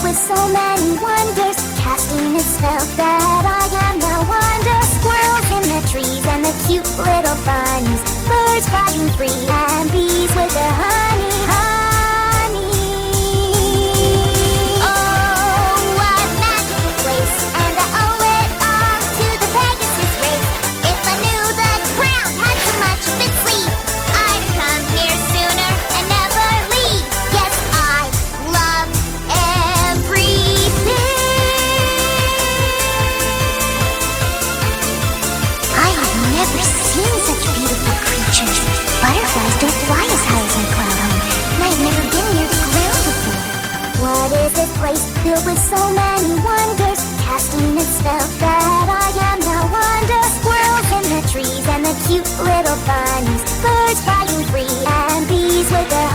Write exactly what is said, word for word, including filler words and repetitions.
with so many wonders, casting its spell that I am no wonder. Squirrels in the trees and the cute little bunnies, birds flying free and bees with their honey, honey. Oh, what a magical place, and I owe it all to the Pegasus race. If I knew the ground had so much of its sleeve, I'd come here sooner and never leave. Yes, I love everything. I have never seen such beautiful creatures. Butterflies don't fly as high as my cloud home, and I've never been near the ground before. What is this place filled with so many wonders, casting its spell that I am no wonder. Squirrels in the trees and the cute little bunnies, birds flying free and bees with their